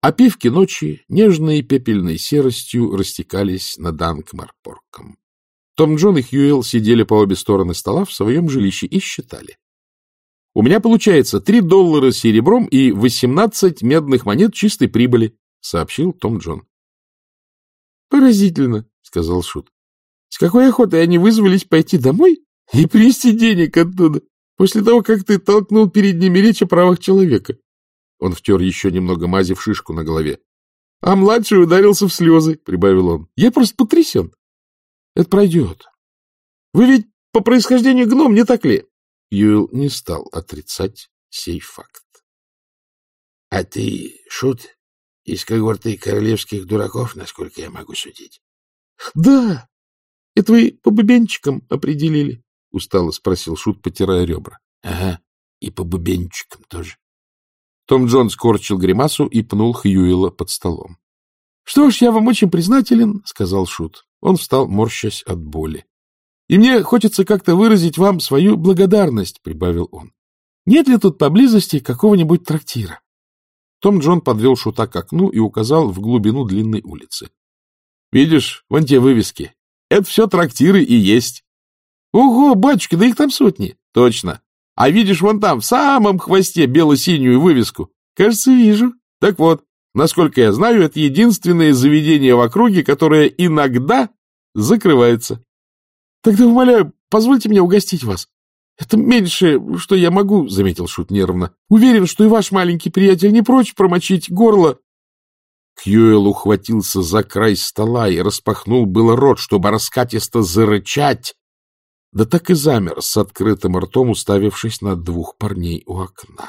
Опивки ночи нежной пепельной серостью растекались над Анкмарпорком. Том Джон и Хьюэлл сидели по обе стороны стола в своем жилище и считали. — У меня получается $3 серебром и 18 медных монет чистой прибыли, — сообщил Том Джон. — Поразительно, — сказал Шут. — С какой охотой они вызвались пойти домой и принести денег оттуда, после того, как ты толкнул перед ними речь о правах человека. Он втер еще немного мази в шишку на голове. — А младший ударился в слезы, — прибавил он. — Я просто потрясен. — Это пройдет. Вы ведь по происхождению гном, не так ли? Юэл не стал отрицать сей факт. — А ты, Шут, из когорты королевских дураков, насколько я могу судить? — Да. Это вы по бубенчикам определили? — устало спросил Шут, потирая ребра. — Ага, и по бубенчикам тоже. Том Джон скорчил гримасу и пнул Хьюэлла под столом. — Что ж, я вам очень признателен, — сказал Шут. Он встал, морщась от боли. — И мне хочется как-то выразить вам свою благодарность, — прибавил он. — Нет ли тут поблизости какого-нибудь трактира? Том Джон подвел Шута к окну и указал в глубину длинной улицы. — Видишь, вон те вывески. Это все трактиры и есть. — Ого, батюшка, да их там сотни. — Точно. А видишь вон там, в самом хвосте, бело-синюю вывеску? — Кажется, вижу. Так вот, насколько я знаю, это единственное заведение в округе, которое иногда закрывается. — Тогда, умоляю, позвольте мне угостить вас. — Это меньшее, что я могу, — заметил Шут нервно. — Уверен, что и ваш маленький приятель не прочь промочить горло. Хьюэлл ухватился за край стола и распахнул было рот, чтобы раскатисто зарычать, да так и замер с открытым ртом, уставившись на двух парней у окна.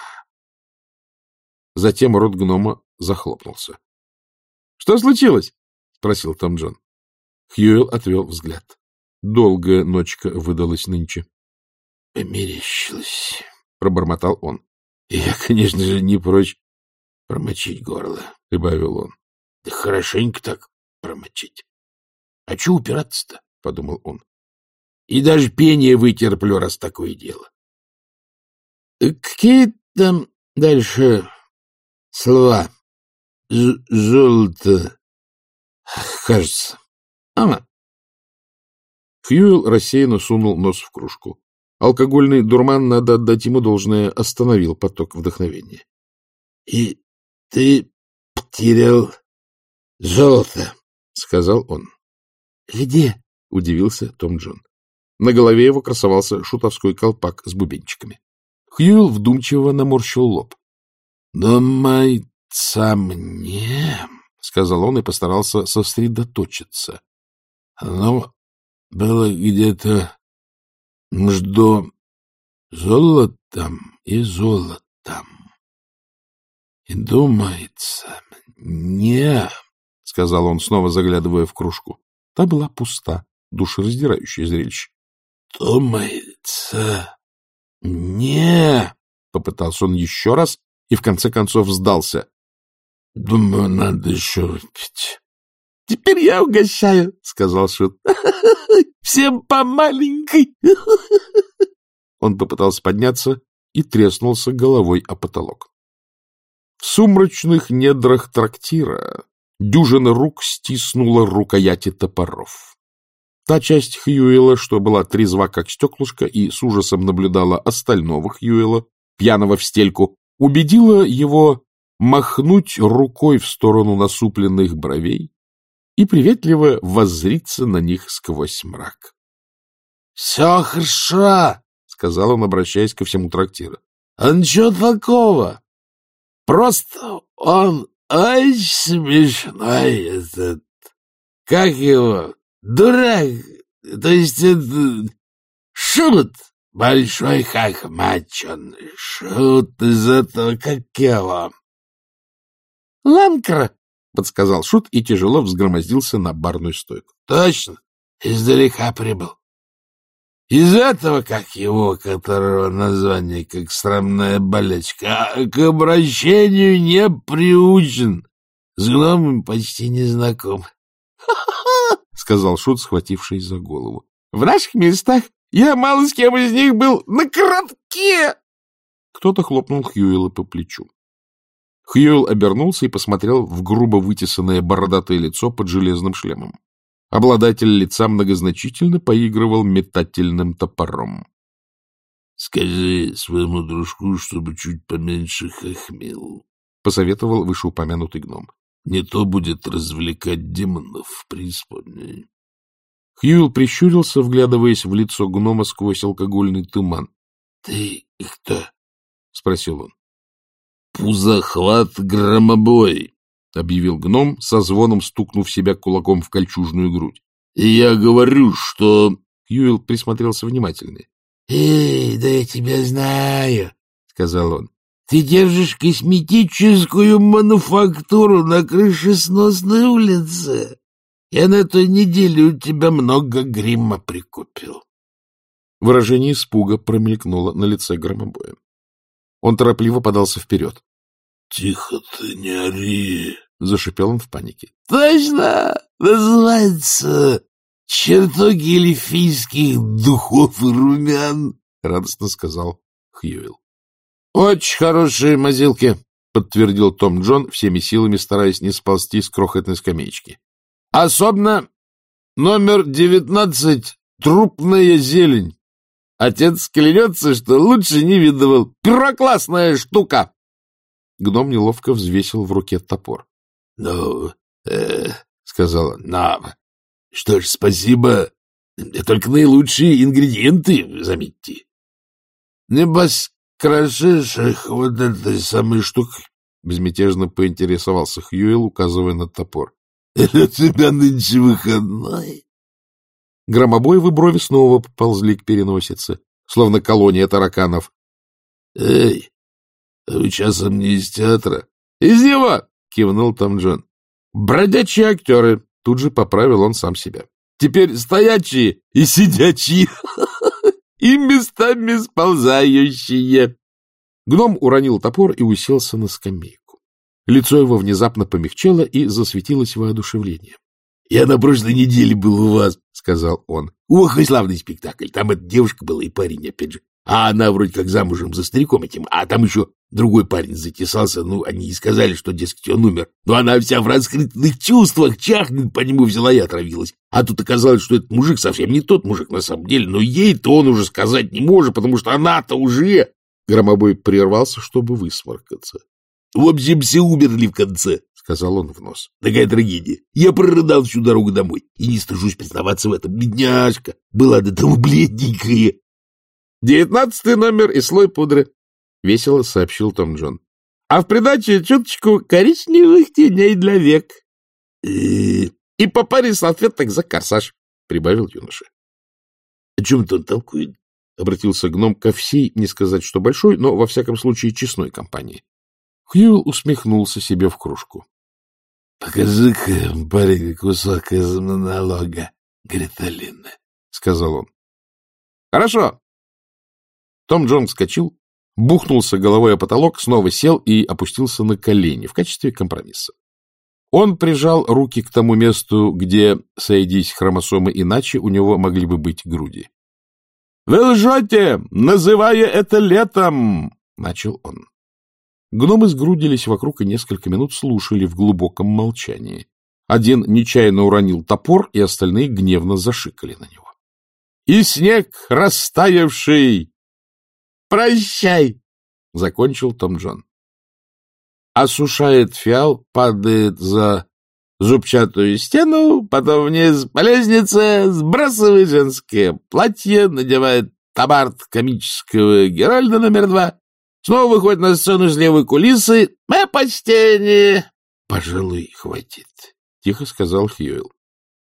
Затем рот гнома захлопнулся. — Что случилось? — спросил Том Джон. Хьюэлл отвел взгляд. Долгая ночка выдалась нынче. — Померещилось, — пробормотал он. — Я, конечно же, не прочь промочить горло, — прибавил он. — Да хорошенько так промочить. — А чего упираться-то? — подумал он. — И даже пение вытерплю, раз такое дело. — Какие там дальше слова? Золото, кажется. Ага. Хьюэлл рассеянно сунул нос в кружку. Алкогольный дурман, надо отдать ему должное, остановил поток вдохновения. — И ты потерял золото, — сказал он. — Где? — удивился Том Джон. На голове его красовался шутовской колпак с бубенчиками. Хьюэлл вдумчиво наморщил лоб. — Думается мне, — сказал он и постарался сосредоточиться. — Оно было где-то между золотом и золотом. И думается мне, — сказал он, снова заглядывая в кружку. Та была пуста, душераздирающее зрелище. — Думается мне, — попытался он еще раз и в конце концов сдался. — Думаю, надо еще выпить. — Теперь я угощаю, — сказал Шут. — Всем по маленькой. Он попытался подняться и треснулся головой о потолок. В сумрачных недрах трактира дюжина рук стиснула рукояти топоров. Та часть Хьюэлла, что была трезва как стеклышко и с ужасом наблюдала остального Хьюэлла, пьяного в стельку, убедила его махнуть рукой в сторону насупленных бровей и приветливо воззриться на них сквозь мрак. — Все хорошо, — сказал он, обращаясь ко всему трактиру. — А ничего такого. Просто он очень смешной этот. Как его? Дурак. То есть это Шут. Большой хохмачен. Шут из этого, как его? Ланкра, — подсказал Шут и тяжело взгромоздился на барную стойку. — Точно. Издалека прибыл. Из этого, как его, которого название как срамная болячка, к обращению не приучен. С гномами почти не знаком. — сказал Шут, схватившись за голову. — В наших местах я мало с кем из них был на коротке. Кто-то хлопнул Хьюэлла по плечу. Хьюэлл обернулся и посмотрел в грубо вытесанное бородатое лицо под железным шлемом. Обладатель лица многозначительно поигрывал метательным топором. — Скажи своему дружку, чтобы чуть поменьше хохмел, — посоветовал вышеупомянутый гном. — Не то будет развлекать демонов в преисподней. Хьюэлл прищурился, вглядываясь в лицо гнома сквозь алкогольный туман. — Ты кто? — спросил он. — Пузохват Громобой, — объявил гном, со звоном стукнув себя кулаком в кольчужную грудь. — И я говорю, что... Хьюэлл присмотрелся внимательнее. — Эй, да я тебя знаю, — сказал он. — Ты держишь косметическую мануфактуру на крышесносной улице. Я на той неделе у тебя много грима прикупил. Выражение испуга промелькнуло на лице Громобоя. Он торопливо подался вперед. — Тихо ты, не ори! — зашипел он в панике. — Точно! Называется «Чертоги эльфийских духов и румян», — радостно сказал Хьюэлл. — Очень хорошие мазилки, — подтвердил Том Джон, всеми силами стараясь не сползти с крохотной скамеечки. — Особенно номер 19 — трупная зелень. Отец клянется, что лучше не видывал. Первоклассная штука! Гном неловко взвесил в руке топор. — Ну, сказал он, — ну, что ж, спасибо. Только наилучшие ингредиенты, заметьте. — Небось, крошишь их вот этой самой штукой? — безмятежно поинтересовался Хьюэлл, указывая на топор. — Это у тебя нынче выходной? Громобоевы брови снова поползли к переносице, словно колония тараканов. — Эй, а вы часом не из театра? — Из него! — кивнул Том Джон. — Бродячие актеры! — тут же поправил он сам себя. — Теперь стоячие и сидячие, и местами сползающие. Гном уронил топор и уселся на скамейку. Лицо его внезапно помягчело и засветилось воодушевлением. — Я на прошлой неделе был у вас, — сказал он. — Ох, и славный спектакль. Там эта девушка была и парень, опять же. А она вроде как замужем за стариком этим. А там еще другой парень затесался. Ну, они и сказали, что, дескать, он умер. Но она вся в раскрытых чувствах чахнет по нему взяла и отравилась. А тут оказалось, что этот мужик совсем не тот мужик на самом деле. Но ей-то он уже сказать не может, потому что она-то уже... Громобой прервался, чтобы высморкаться. — В общем, все умерли в конце, — сказал он в нос. — Такая трагедия. Я прорыдал всю дорогу домой. И не стыжусь признаваться в этом. Бедняжка была до того бледненькая. 19 номер и слой пудры, — весело сообщил Том Джон. — А в придачу чуточку коричневых теней для век. — И по паре салфеток за корсаж, — прибавил юноша. — О чем-то он толкует? — обратился гном ко всей, не сказать, что большой, но, во всяком случае, честной компании. Хьюэлл усмехнулся себе в кружку. — Покажи-ка, парень, кусок из монолога Гриталины, — сказал он. — Хорошо. Том Джон вскочил, бухнулся головой о потолок, снова сел и опустился на колени в качестве компромисса. Он прижал руки к тому месту, где, сойдись хромосомы иначе, у него могли бы быть груди. — Вы лжете, называя это летом! — начал он. Гномы сгрудились вокруг и несколько минут слушали в глубоком молчании. Один нечаянно уронил топор, и остальные гневно зашикали на него. — И снег растаявший! Прощай! — закончил Том Джон. Осушает фиал, падает за зубчатую стену, потом вниз по лестнице, сбрасывает женское платье, надевает табард комического Геральда номер 2, снова выходит на сцену с левой кулисы. Мы почтение. — Пожалуй, хватит, — тихо сказал Хьюэлл.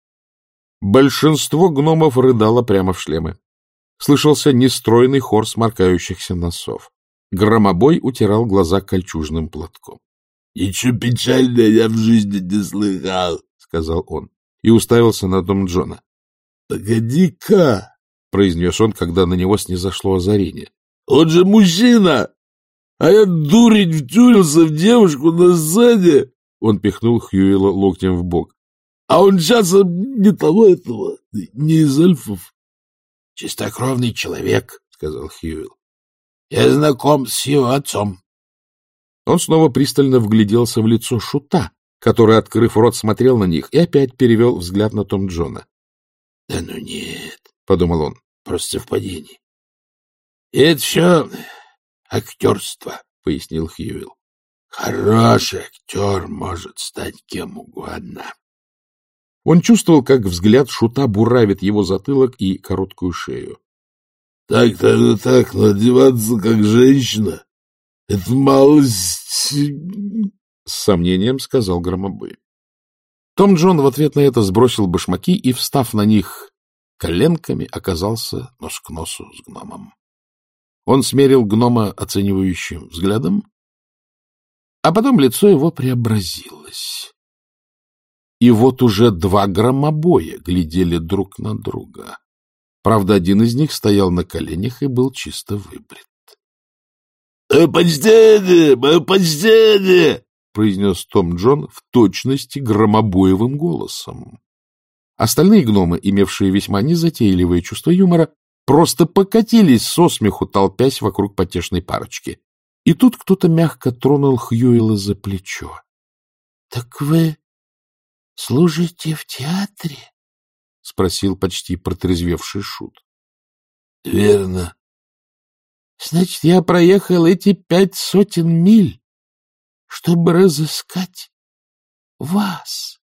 Большинство гномов рыдало прямо в шлемы. Слышался нестройный хор сморкающихся носов. Громобой утирал глаза кольчужным платком. — Ничего печального я в жизни не слыхал, — сказал он, и уставился на Том Джона. — Погоди-ка, — произнес он, когда на него снизошло озарение. — Он же мужчина! А я, дурень, втюрился в девушку на сцене! Он пихнул Хьюэлла локтем в бок. — А он часом не того этого, не из эльфов. — Чистокровный человек, — сказал Хьюэлл. — Я знаком с его отцом. Он снова пристально вгляделся в лицо Шута, который, открыв рот, смотрел на них, и опять перевел взгляд на Том Джона. — Да ну нет, — подумал он, — просто совпадение. — Это все актерство, — пояснил Хьюэлл. — Хороший актер может стать кем угодно. Он чувствовал, как взгляд Шута буравит его затылок и короткую шею. — Так-то так, но одеваться как женщина — это малость... — с сомнением сказал Громобой. Том Джон в ответ на это сбросил башмаки и, встав на них коленками, оказался нос к носу с гномом. Он смерил гнома оценивающим взглядом, а потом лицо его преобразилось. И вот уже два громобоя глядели друг на друга. Правда, один из них стоял на коленях и был чисто выбрит. — Почтение! Почтение! — произнес Том Джон в точности громобоевым голосом. Остальные гномы, имевшие весьма незатейливое чувство юмора, просто покатились со смеху, толпясь вокруг потешной парочки. И тут кто-то мягко тронул Хьюэлла за плечо. — Так вы служите в театре? — спросил почти протрезвевший Шут. — Верно. — Значит, я проехал эти 500 миль, чтобы разыскать вас.